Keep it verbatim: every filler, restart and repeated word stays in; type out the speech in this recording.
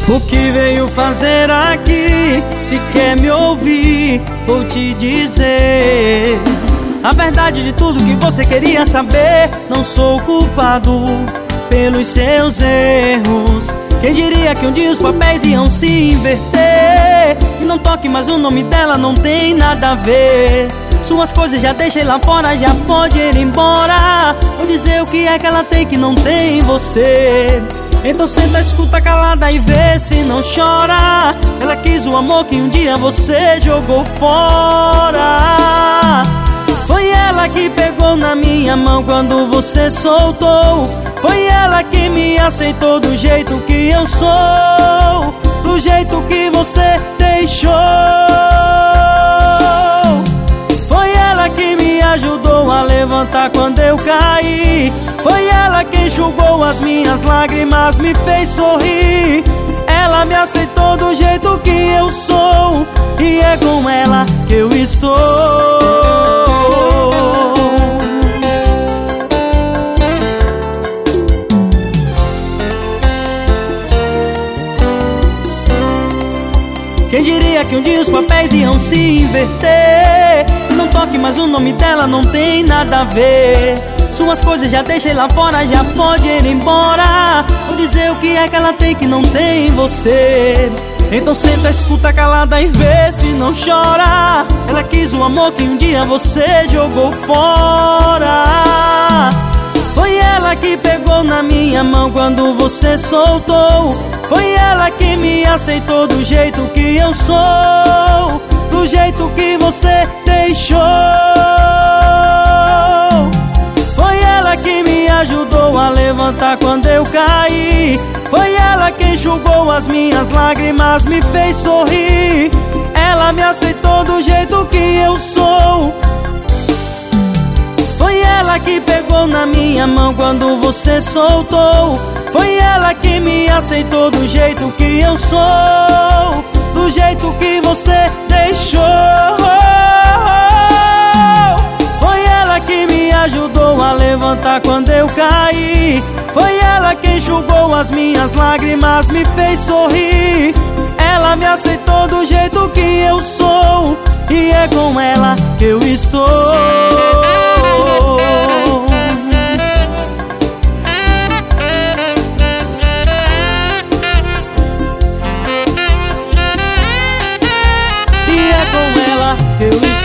O que veio fazer aqui? Se quer me ouvir, vou te dizer a verdade de tudo que você queria saber. Não sou culpado pelos seus erros. Quem diria que um dia os papéis iam se inverter? E não toque mais o nome dela, não tem nada a ver. Suas coisas já deixei lá fora, já pode ir embora. Vou dizer o que é que ela tem que não tem você. Então senta, escuta calada e vê se não chora. Ela quis o amor que um dia você jogou fora. Foi ela que pegou na minha mão quando você soltou. Foi ela que me aceitou do jeito que eu sou, do jeito que você deixou. Foi ela que me ajudou a levantar quando eu caí. Foi ela que enxugou as minhas lágrimas, me fez sorrir. Ela me aceitou do jeito que eu sou, e é com ela que eu estou. Quem diria que um dia os papéis iam se inverter? Não toque mais o nome dela, não tem nada a ver. Suas coisas já deixei lá fora, já pode ir embora. Vou dizer o que é que ela tem que não tem você. Então senta, escuta calada e vê se não chora. Ela quis o amor que um dia você jogou fora. Foi ela que pegou na minha mão quando você soltou. Foi ela que me aceitou do jeito que eu sou, do jeito que você deixou. Foi ela que me ajudou a levantar quando eu caí. Foi ela que enxugou as minhas lágrimas, me fez sorrir. Ela me aceitou do jeito que eu sou. Foi ela que pegou na minha mão quando você soltou. Foi ela que me aceitou do jeito que eu sou, do jeito que você deixou. Foi ela que me ajudou a levantar quando eu caí. Foi ela que enxugou as minhas lágrimas, me fez sorrir. Ela me aceitou do jeito que eu sou, e é com ela que eu estou. E é com ela que eu estou.